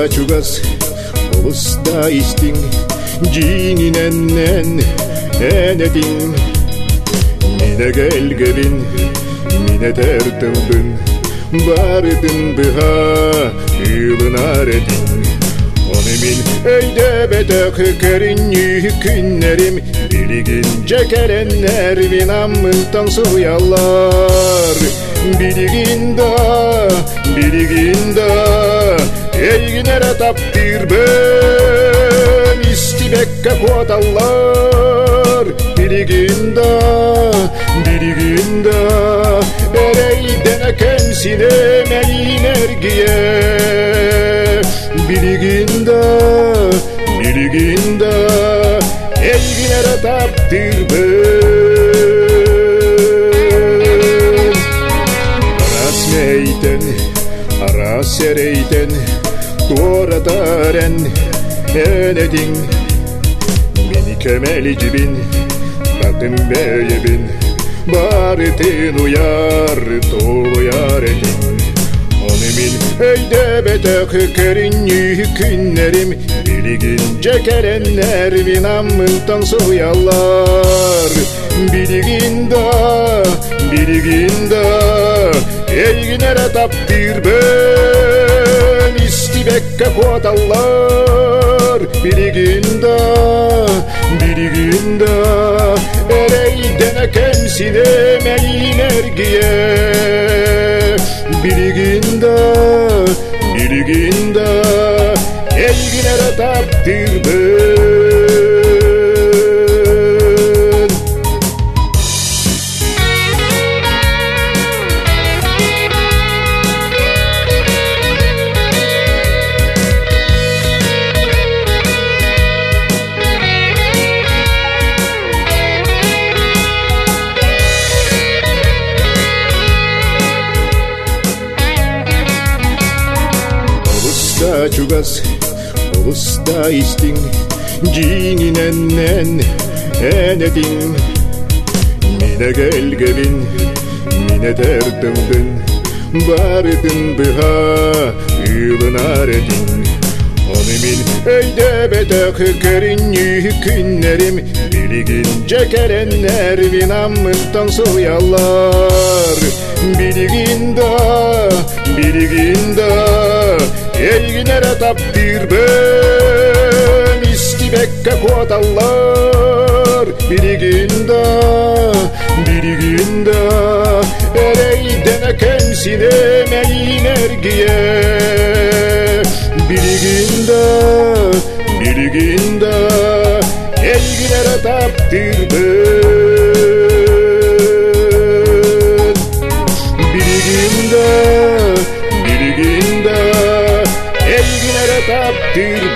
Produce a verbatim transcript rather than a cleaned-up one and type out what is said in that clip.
чугас улуста истиң жиңиненен энедиң мине келгелин мине тертылдын бардын быха ыйлынар эдиң оны мин өйдөбөтөк көрүнүү күннерим билигин жекереннер мин аммынтан суялар билигин да билигин да эйгинере таптырбын истибекке куаталар билигин да билигин да эрейден экенсине мейнергие билигин да билигин да эйгинере таптырбын расмейтен арас эрейтен туоратарен энедиң мени көмели жибин батын бейебин барытын уяр толуяр эдиң оны мин өйдөбөтөк көрүнүү күннерим билигин жекереннер мин аммынтан суялар билигин да билигин да эйгинере таптырбын истибекке куаталар билигин да билигин да эрейден экенсине мейнергие билигин да билигин да эйгинере таптырбын чугас улуста истиң жиңиненен энедиң мине келгелин мине тертылдын бардын быха ыйлынар эдиң оны мин өйдөбөтөк көрүнүү күннерим билигин жекереннер мин аммынтан суялар билигин да билигин да эйгинере таптырбын истибекке куаталар билигин да билигин да эрейден экенсине мейнергие билигин да билигин да эйгинере таптырбын билигин да билигин да эйгинере таптырбын